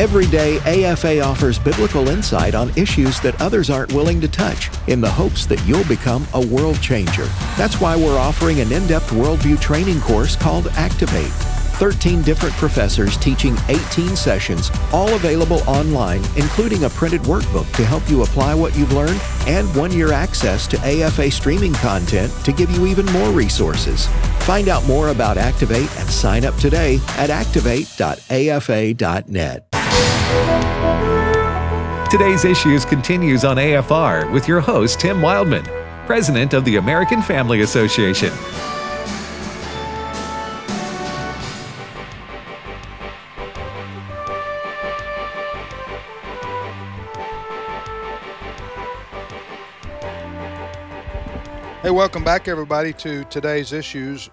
Every day, AFA offers biblical insight on issues that others aren't willing to touch in the hopes that you'll become a world changer. That's why we're offering an in-depth worldview training course called Activate. 13 different professors teaching 18 sessions, all available online, including a printed workbook to help you apply what you've learned and 1-year access to AFA streaming content to give you even more resources. Find out more about Activate and sign up today at activate.afa.net. Today's Issues continues on AFR with your host, Tim Wildman, President of the American Family Association. Hey, welcome back, everybody, to today's Issues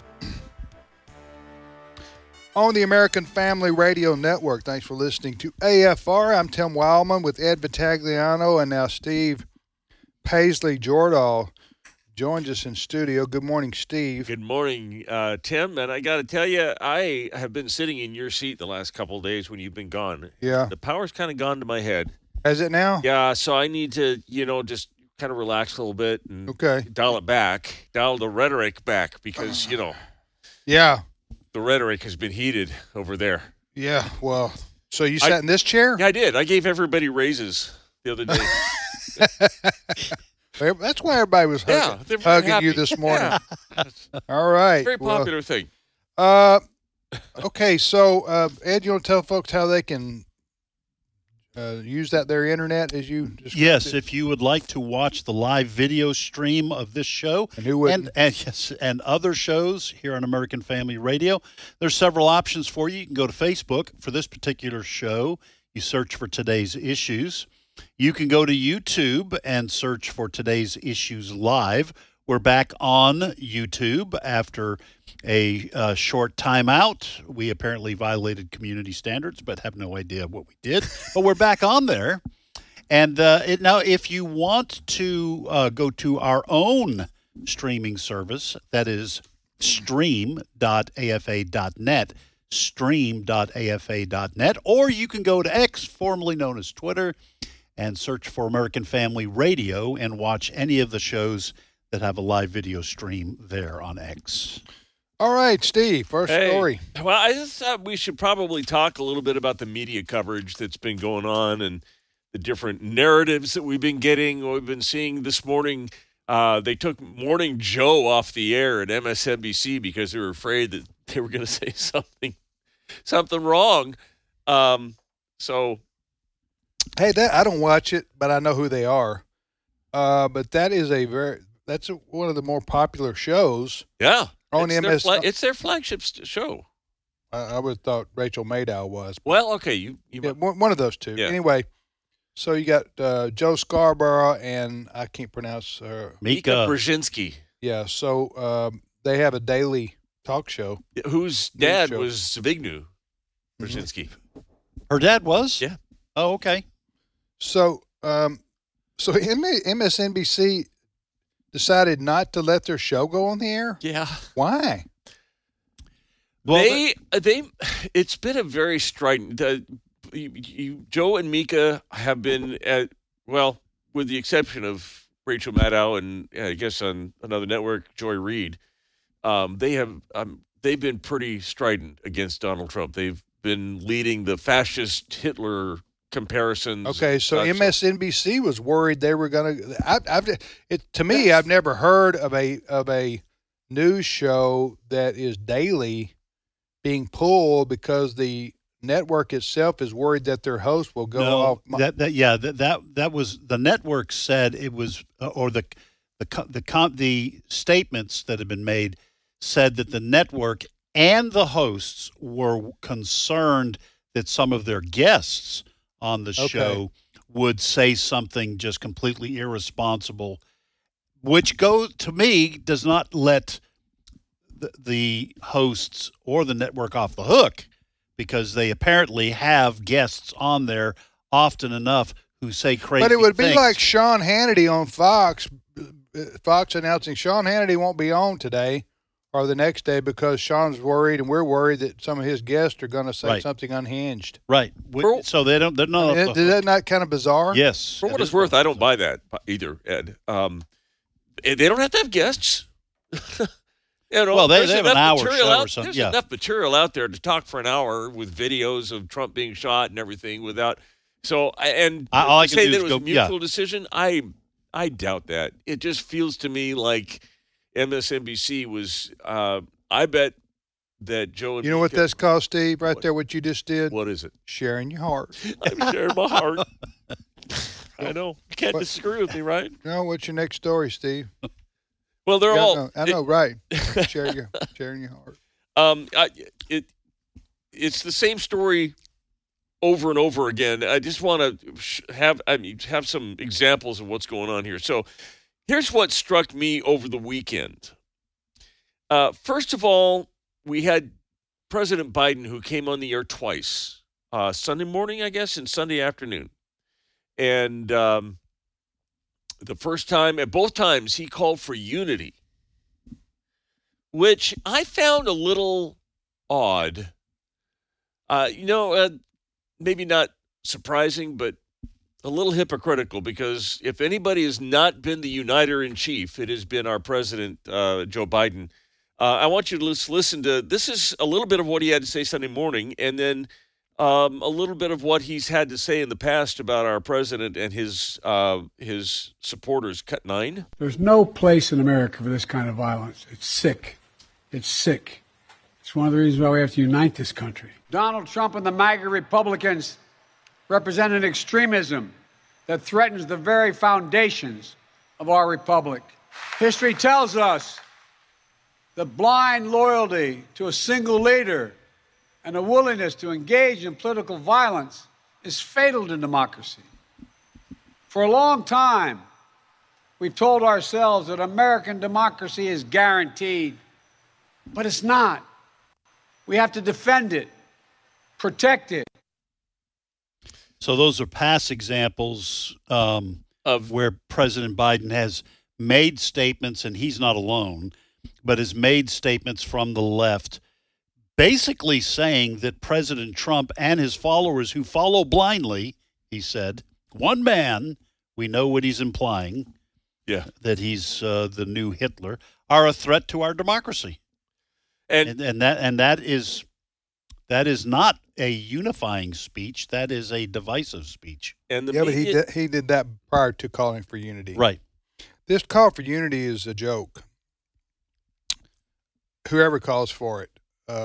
on the American Family Radio Network. Thanks for listening to AFR. I'm Tim Wildman with Ed Vitagliano, and now Steve Paisley Jordahl joins us in studio. Good morning, Steve. Good morning, Tim. And I got to tell you, I have been sitting in your seat the last couple of days when you've been gone. Yeah. The power's kind of gone to my head. Has it now? Yeah, so I need to, just kind of relax a little bit and dial the rhetoric back because, Yeah. the rhetoric has been heated over there. Yeah, well, so you sat in this chair? Yeah, I did. I gave everybody raises the other day. That's why everybody was hugging you this morning. Yeah. All right. Very popular thing. Okay, so Ed, you want to tell folks how they can use their internet as you described? Yes, if you would like to watch the live video stream of this show and other shows here on American Family Radio, there's several options for you. You can go to Facebook for this particular show. You search for Today's Issues. You can go to YouTube and search for Today's Issues Live. We're back on YouTube after a short timeout. We apparently violated community standards, but have no idea what we did. But we're back on there. And now, if you want to go to our own streaming service, that is stream.afa.net, stream.afa.net, or you can go to X, formerly known as Twitter, and search for American Family Radio and watch any of the shows that have a live video stream there on X. All right, Steve, first story. Well, I just thought we should probably talk a little bit about the media coverage that's been going on and the different narratives that we've been getting. We've been seeing this morning, they took Morning Joe off the air at MSNBC because they were afraid that they were going to say something wrong. Hey, I don't watch it, but I know who they are. But that is that's one of the more popular shows. Yeah. On it's their flagship show. I would have thought Rachel Maddow was. Well, okay. One of those two. Yeah. Anyway, so you got Joe Scarborough and I can't pronounce Mika Brzezinski. Yeah, so they have a daily talk show. Whose dad was Zbigniew Brzezinski. Her dad was? Yeah. Oh, okay. So MSNBC decided not to let their show go on the air? Yeah. Why? Well, it's been a very strident. Joe and Mika have been with the exception of Rachel Maddow and I guess on another network, Joy Reid, they've been pretty strident against Donald Trump. They've been leading the fascist Hitler comparisons. Okay, so MSNBC was worried they were going to. I've never heard of a news show that is daily being pulled because the network itself is worried that their host will go off. That was the network said it was, or the statements that have been made said that the network and the hosts were concerned that some of their guests on the show would say something just completely irresponsible, which to me does not let the hosts or the network off the hook, because they apparently have guests on there often enough who say crazy things. But it would be like Sean Hannity on Fox announcing Sean Hannity won't be on today, or the next day because Sean's worried and we're worried that some of his guests are going to say something unhinged. Right. So they're not. Is that not kind of bizarre? Yes. For what it's worth, I don't buy that either, Ed. They don't have to have guests. Well, they have an hour show or something. There's enough material out there to talk for an hour with videos of Trump being shot and everything without. So, and all I can say do that is it was a mutual decision, I doubt that. It just feels to me like MSNBC was. I bet that Joe and you know what that's called, Steve? Right there, what you just did. What is it? Sharing your heart. I'm sharing my heart. I know. You can't disagree with me, right? No. What's your next story, Steve? Well, they're all. I know, right? sharing your heart. It's the same story over and over again. I just want to have some examples of what's going on here. So, here's what struck me over the weekend. First of all, we had President Biden who came on the air twice, Sunday morning, I guess, and Sunday afternoon, and. The first time, at both times, he called for unity, which I found a little odd. Maybe not surprising, but a little hypocritical, because if anybody has not been the uniter in chief, it has been our president, Joe Biden. I want you to listen to, this is a little bit of what he had to say Sunday morning, and then a little bit of what he's had to say in the past about our president and his supporters. Cut 9. There's no place in America for this kind of violence. It's sick. It's sick. It's one of the reasons why we have to unite this country. Donald Trump and the MAGA Republicans represent an extremism that threatens the very foundations of our republic. History tells us that blind loyalty to a single leader and a willingness to engage in political violence is fatal to democracy. For a long time, we've told ourselves that American democracy is guaranteed, but it's not. We have to defend it, protect it. So those are past examples of where President Biden has made statements, and he's not alone, but has made statements from the left basically saying that President Trump and his followers who follow blindly, he said, one man, we know what he's implying, that he's the new Hitler, are a threat to our democracy. And that is not a unifying speech. That is a divisive speech. And but he did that prior to calling for unity. Right. This call for unity is a joke. Whoever calls for it.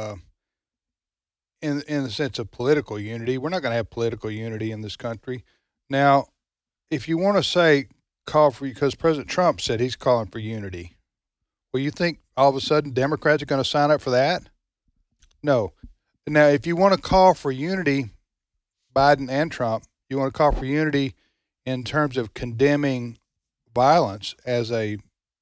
In the sense of political unity, we're not going to have political unity in this country. Now, if you want to say call for, because President Trump said he's calling for unity, well, you think all of a sudden Democrats are going to sign up for that? No. Now, if you want to call for unity, Biden and Trump, you want to call for unity in terms of condemning violence as a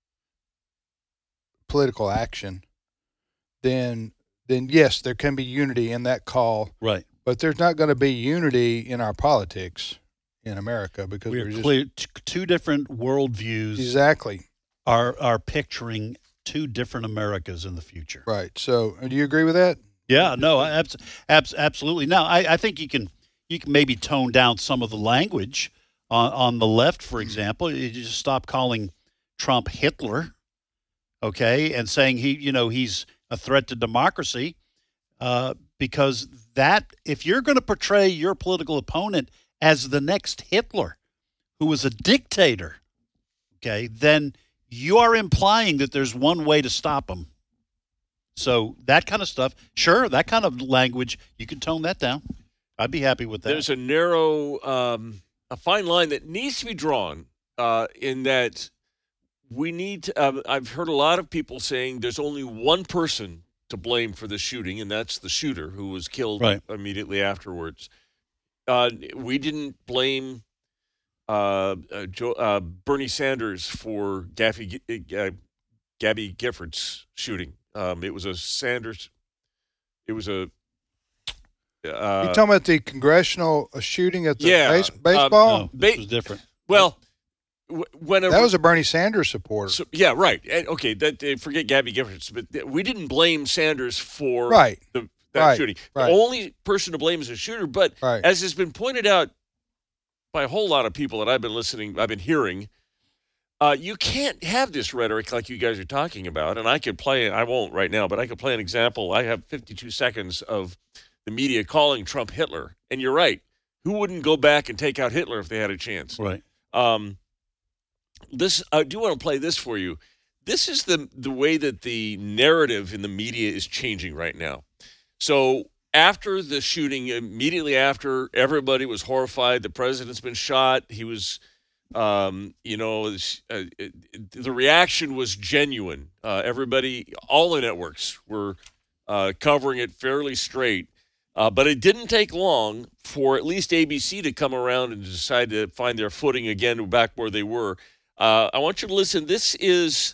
political action, then yes, there can be unity in that call. Right. But there's not going to be unity in our politics in America because we're clear. Two different worldviews. Exactly. Are picturing two different Americas in the future. Right. So, do you agree with that? Yeah. No. Absolutely. Now, I think you can maybe tone down some of the language on the left, for example. You just stop calling Trump Hitler, okay, and saying he's a threat to democracy, because that, if you're going to portray your political opponent as the next Hitler, who was a dictator, okay, then you are implying that there's one way to stop him. So that kind of stuff, sure, that kind of language, you can tone that down. I'd be happy with that. There's a narrow, a fine line that needs to be drawn in that we need to, I've heard a lot of people saying there's only one person to blame for the shooting, and that's the shooter who was killed immediately afterwards. We didn't blame Bernie Sanders for Gabby Giffords shooting. It was a Sanders. It was a. You talking about the congressional shooting at the baseball? No, this was different. Well, whenever that was a Bernie Sanders supporter. So, yeah, right. And, okay, forget Gabby Giffords, but we didn't blame Sanders for that shooting. Right. The only person to blame is the shooter. But as has been pointed out by a whole lot of people that I've been hearing, you can't have this rhetoric like you guys are talking about. And I won't right now, but I could play an example. I have 52 seconds of the media calling Trump Hitler. And you're right. Who wouldn't go back and take out Hitler if they had a chance? Right. I do want to play this for you. This is the way that the narrative in the media is changing right now. So after the shooting, immediately after, everybody was horrified. The president's been shot. He was, the reaction was genuine. Everybody, all the networks were covering it fairly straight. But it didn't take long for at least ABC to come around and decide to find their footing again back where they were. I want you to listen. This is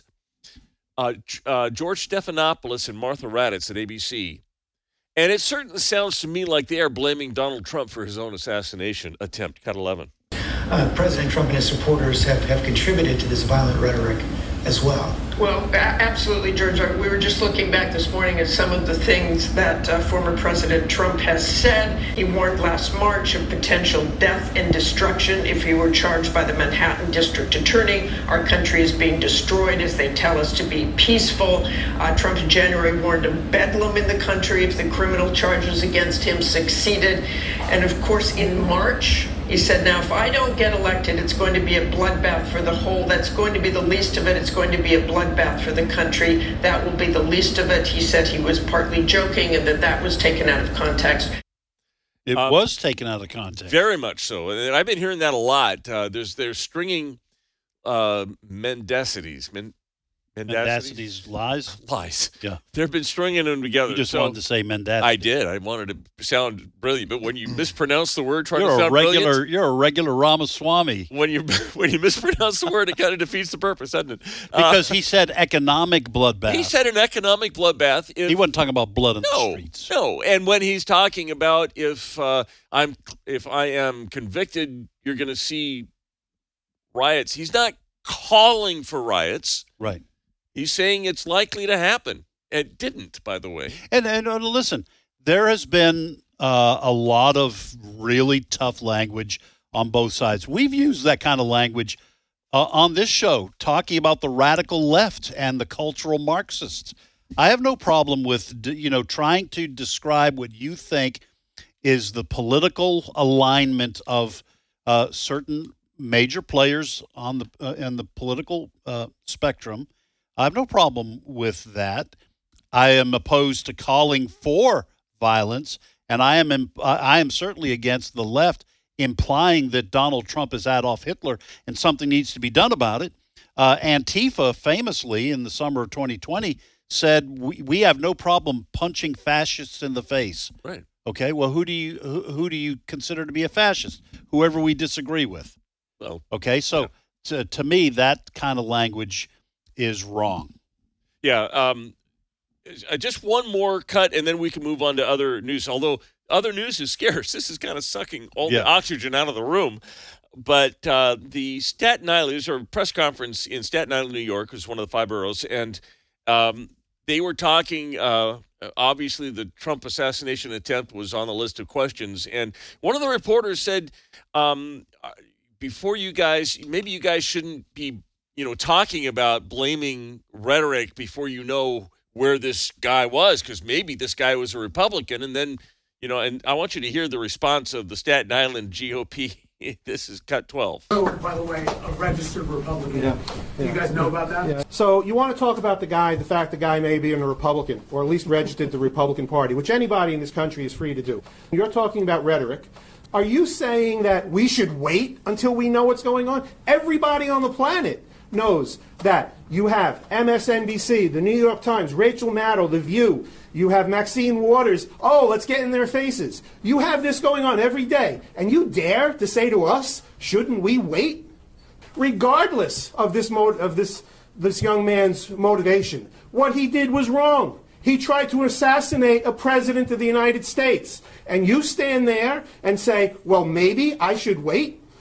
George Stephanopoulos and Martha Raddatz at ABC. And it certainly sounds to me like they are blaming Donald Trump for his own assassination attempt. Cut 11. President Trump and his supporters have contributed to this violent rhetoric as well. Well, absolutely, George. We were just looking back this morning at some of the things that former President Trump has said. He warned last March of potential death and destruction if he were charged by the Manhattan District Attorney. Our country is being destroyed as they tell us to be peaceful. Trump in January warned of bedlam in the country if the criminal charges against him succeeded. And of course, in March, he said, now, if I don't get elected, it's going to be a bloodbath for the whole. That's going to be the least of it. It's going to be a bloodbath for the country. That will be the least of it. He said he was partly joking and that was taken out of context. It was taken out of context. Very much so. And I've been hearing that a lot. They're stringing mendacities. Mendacity's lies? Yeah. They've been stringing them together. You just wanted to say mendacity. I did. I wanted to sound brilliant. But when you mispronounce the word, try to sound brilliant. You're a regular Ramaswamy. When you mispronounce the word, it kind of defeats the purpose, doesn't it? Because he said economic bloodbath. He said an economic bloodbath. He wasn't talking about blood in the streets. No. And when he's talking about if I am convicted, you're going to see riots, he's not calling for riots. Right. He's saying it's likely to happen. It didn't, by the way. And listen, there has been a lot of really tough language on both sides. We've used that kind of language on this show, talking about the radical left and the cultural Marxists. I have no problem with trying to describe what you think is the political alignment of certain major players on the political spectrum. I have no problem with that. I am opposed to calling for violence, and I am certainly against the left implying that Donald Trump is Adolf Hitler and something needs to be done about it. Antifa famously in the summer of 2020 said we have no problem punching fascists in the face. Right. Okay. Well, who do you consider to be a fascist? Whoever we disagree with. Well. Okay. So to me, that kind of language is wrong. Yeah. Just one more cut, and then we can move on to other news. Although other news is scarce, this is kind of sucking all the oxygen out of the room. But the Staten Island, there's a press conference in Staten Island, New York, was one of the 5 boroughs, and they were talking. Obviously, the Trump assassination attempt was on the list of questions, and one of the reporters said, "Before you guys, maybe you guys shouldn't be." Talking about blaming rhetoric before you know where this guy was, because maybe this guy was a Republican. And then, and I want you to hear the response of the Staten Island GOP. This is cut 12. Oh, by the way, a registered Republican. Yeah. You guys know about that? Yeah. So you want to talk about the fact the guy may be a Republican, or at least registered the Republican Party, which anybody in this country is free to do. You're talking about rhetoric. Are you saying that we should wait until we know what's going on? Everybody on the planet knows that you have MSNBC, the New York Times, Rachel Maddow, The View. You have Maxine Waters. Oh, let's get in their faces. You have this going on every day. And you dare to say to us, shouldn't we wait? Regardless of this young man's motivation, what he did was wrong. He tried to assassinate a president of the United States. And you stand there and say, well, maybe I should wait.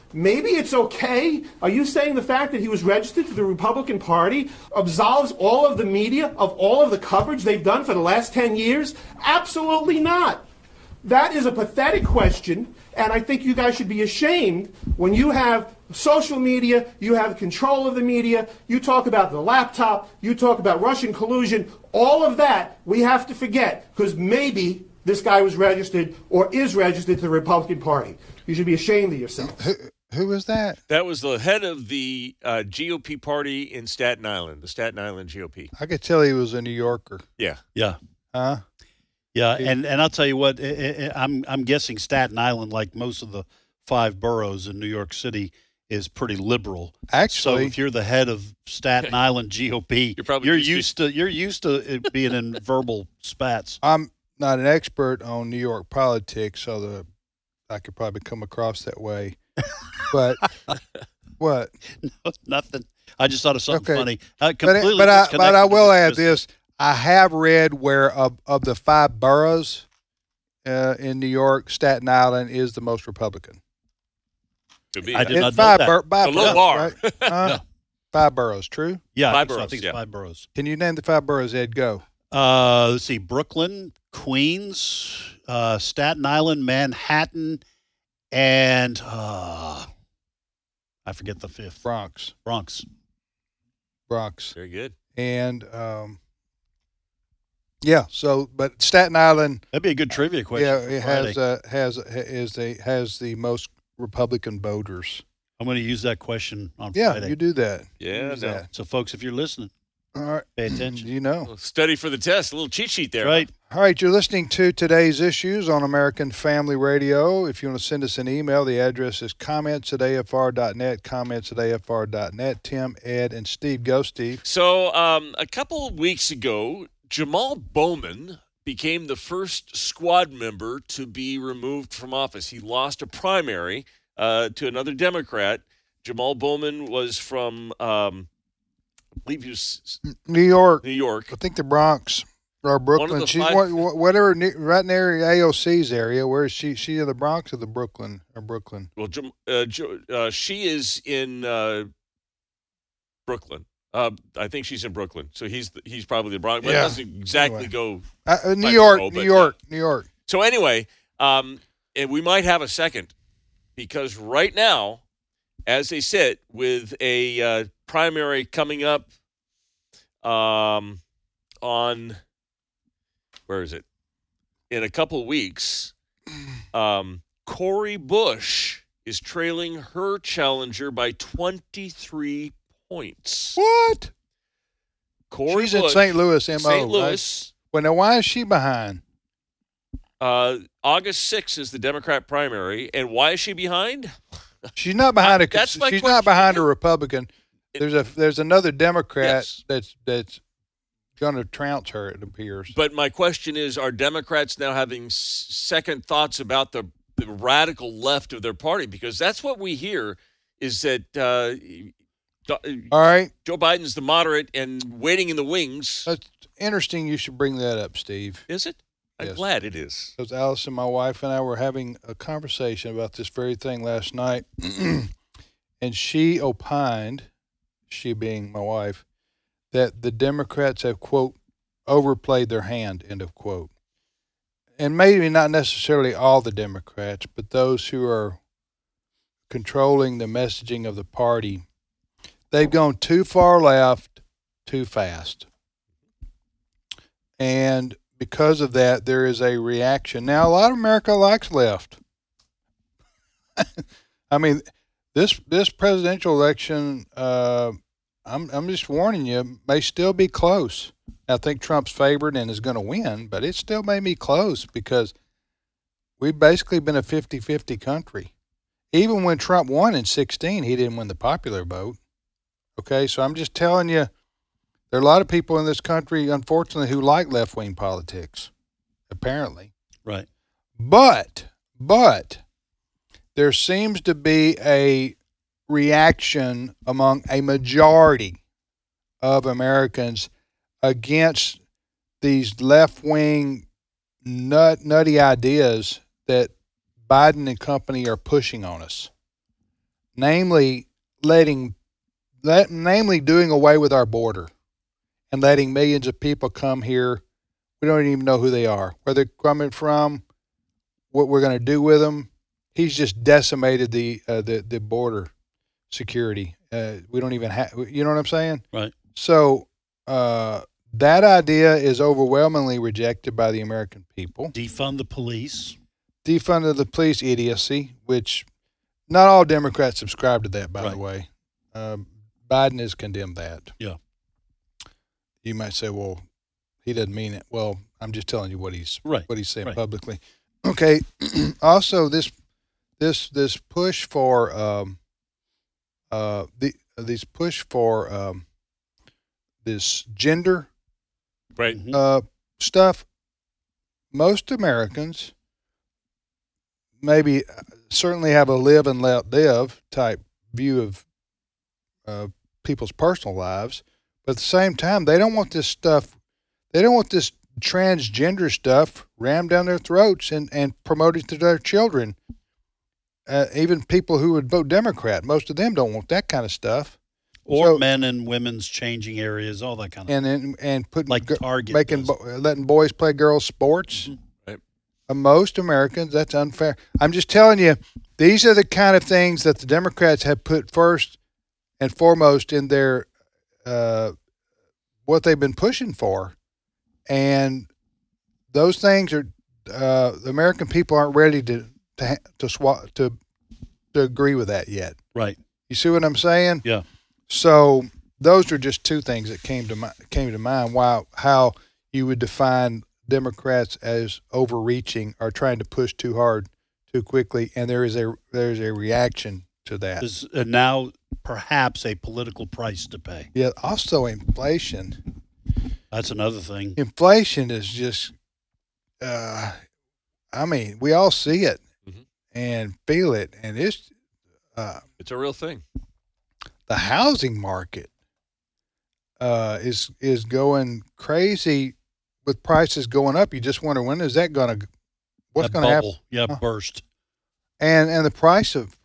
maybe it's okay? Are you saying the fact that he was registered to the Republican Party absolves all of the media of all of the coverage they've done for the last 10 years? Absolutely not. That is a pathetic question, and I think you guys should be ashamed when you have social media, you have control of the media, you talk about the laptop, you talk about Russian collusion, all of that we have to forget, because maybe this guy was registered or is registered to the Republican Party. You should be ashamed of yourself. Who was that? That was the head of the GOP party in Staten Island, the Staten Island GOP. I could tell he was a New Yorker. Yeah. Yeah. Huh? Yeah, and I'll tell you what, I'm guessing Staten Island, like most of the 5 boroughs in New York City, is pretty liberal. Actually, so if you're the head of Staten Island GOP, you're used to it being in verbal spats. I'm not an expert on New York politics, so I could probably come across that way. But what? No, nothing. I just thought of something funny. But I will add this. I have read where of the 5 boroughs in New York, Staten Island is the most Republican. I did not know that. Five a low bar. Right? No. 5 boroughs, true? Yeah, 5 boroughs, I think it's 5 boroughs. Can you name the 5 boroughs, Ed? Go. Let's see. Brooklyn, Queens, Staten Island, Manhattan, and I forget the 5th. Bronx. Very good. And yeah. So, but Staten Island. That'd be a good trivia question. Yeah, it has the most Republican voters. I'm going to use that question on Friday. Yeah, you do that. Yeah, that. So, folks, if you're listening, all right, pay attention. You know, study for the test. A little cheat sheet there. Right. All right, you're listening to Today's Issues on American Family Radio. If you want to send us an email, the address is comments@afr.net, comments@afr.net. Tim, Ed, and Steve. Go, Steve. So a couple of weeks ago, Jamal Bowman became the first squad member to be removed from office. He lost a primary to another Democrat. Jamal Bowman was from, I believe he was New York. New York. I think the Bronx. Or Brooklyn. She's whatever, right near AOC's area. Where is she? She in the Bronx or the Brooklyn or Brooklyn? Well, she is in Brooklyn. I think she's in Brooklyn. So he's probably the Bronx. But it doesn't exactly go. New York. So anyway, and we might have a second because right now, as they sit with a primary coming up on. Where is it? In a couple of weeks, Cori Bush is trailing her challenger by 23 points. What? Cori She's Bush, in St. Louis, MO. St. Louis. Right? Well, now, why is she behind? August 6th is the Democrat primary. And why is she behind? She's not behind she's not behind a Republican. There's another Democrat that's going to trounce her, it appears. But my question is, are Democrats now having second thoughts about the radical left of their party? Because that's what we hear is that all right, Joe Biden's the moderate and waiting in the wings. That's interesting you should bring that up, Steve. Is it? I'm Yes. glad it is. Because Allison, my wife, and I were having a conversation about this very thing last night. And she opined, she being my wife, that the Democrats have, quote, overplayed their hand, end of quote. And maybe not necessarily all the Democrats, but those who are controlling the messaging of the party, they've gone too far left, too fast. And because of that, there is a reaction. Now, a lot of America likes left. I mean, this presidential election, I'm just warning you, may still be close. I think Trump's favored and is going to win, but it still may be close because we've basically been a 50-50 country. Even when Trump won in 2016, he didn't win the popular vote. Okay, so I'm just telling you, there are a lot of people in this country, unfortunately, who like left-wing politics, apparently. Right. But there seems to be a reaction among a majority of Americans against these left-wing nutty ideas that Biden and company are pushing on us. namely doing away with our border and letting millions of people come here. We don't even know who they are, where they're coming from, what we're going to do with them. He's just decimated the border security. We don't even have, you know what I'm saying? Right. So that idea is overwhelmingly rejected by the American people. Defund the police. Defund the police idiocy, which not all Democrats subscribe to that, by the way. Biden has condemned that. Yeah. You might say, well, he doesn't mean it. Well, I'm just telling you what he's saying publicly. Okay. Also, this push for this gender stuff. Most Americans maybe certainly have a live and let live type view of people's personal lives, but at the same time, they don't want this stuff. They don't want this transgender stuff rammed down their throats and promoted to their children. Even people who would vote Democrat, most of them don't want that kind of stuff. Or men and women's changing areas, all that kind of stuff. And putting like Target letting boys play girls' sports. Mm-hmm. Right. Most Americans, that's unfair. I'm just telling you, these are the kind of things that the Democrats have put first and foremost in their what they've been pushing for. And those things are the American people aren't ready to agree with that yet. Right. You see what I'm saying? Yeah. So those are just two things that came to mind. How you would define Democrats as overreaching or trying to push too hard, too quickly, and there's a reaction to that. There's now perhaps a political price to pay. Yeah. Also, inflation. That's another thing. Inflation is just, we all see it and feel it, and it's a real thing. The housing market is going crazy with prices going up. You just wonder what's going to happen? Yeah, burst. And the price of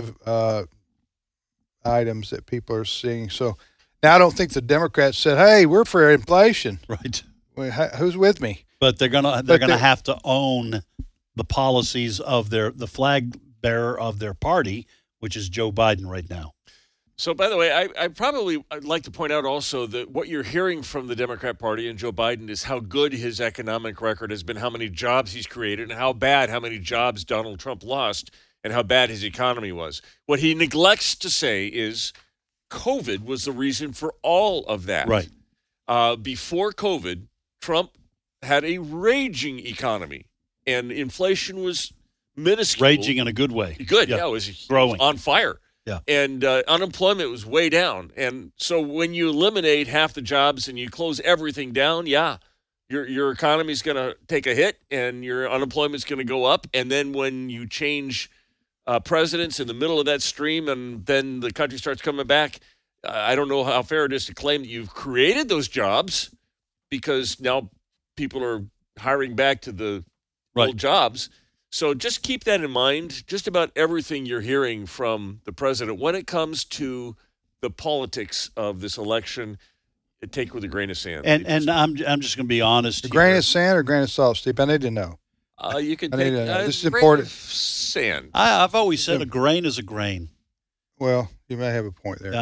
items that people are seeing. So now I don't think the Democrats said, "Hey, we're for inflation." Right. Who's with me? But they're gonna have to own the policies of the flag bearer of their party, which is Joe Biden right now. So, by the way, I'd like to point out also that what you're hearing from the Democrat Party and Joe Biden is how good his economic record has been, how many jobs he's created, and how many jobs Donald Trump lost, and how bad his economy was. What he neglects to say is COVID was the reason for all of that. Right. Before COVID, Trump had a raging economy, and inflation was minuscule. Raging in a good way. Good, yeah, it was growing, on fire. Yeah. And unemployment was way down. And so when you eliminate half the jobs and you close everything down, your economy's going to take a hit and your unemployment's going to go up. And then when you change presidents in the middle of that stream and then the country starts coming back, I don't know how fair it is to claim that you've created those jobs because now people are hiring back to the old jobs. So just keep that in mind. Just about everything you're hearing from the president when it comes to the politics of this election, take it with a grain of sand. And I'm just going to be honest. A grain of sand or grain of salt, Steve? I need to know. You can take this is important. Sand. I've always said a grain is a grain. Well, you may have a point there.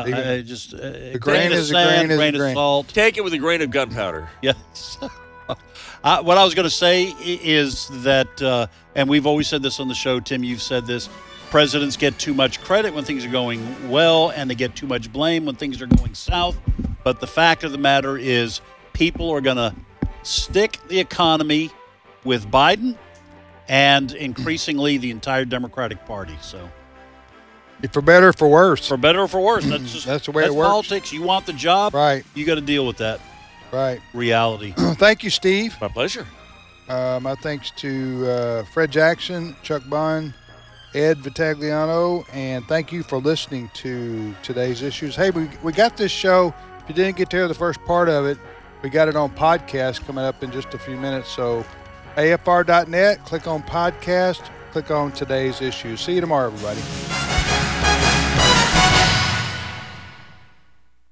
A grain is a grain is a grain. Of salt. Take it with a grain of gunpowder. Yes. What I was going to say is that, and we've always said this on the show, Tim, you've said this, presidents get too much credit when things are going well, and they get too much blame when things are going south. But the fact of the matter is people are going to stick the economy with Biden and increasingly the entire Democratic Party. So, for better or for worse. For better or for worse. That's the way it works. Politics. You want the job. Right. You got to deal with that. Right. Reality. Thank you, Steve. My pleasure. My thanks to Fred Jackson, Chuck Bond, Ed Vitagliano, and thank you for listening to today's issues. Hey, we got this show. If you didn't get to hear the first part of it, we got it on podcast coming up in just a few minutes. So AFR.net, click on podcast, click on today's issues. See you tomorrow, everybody.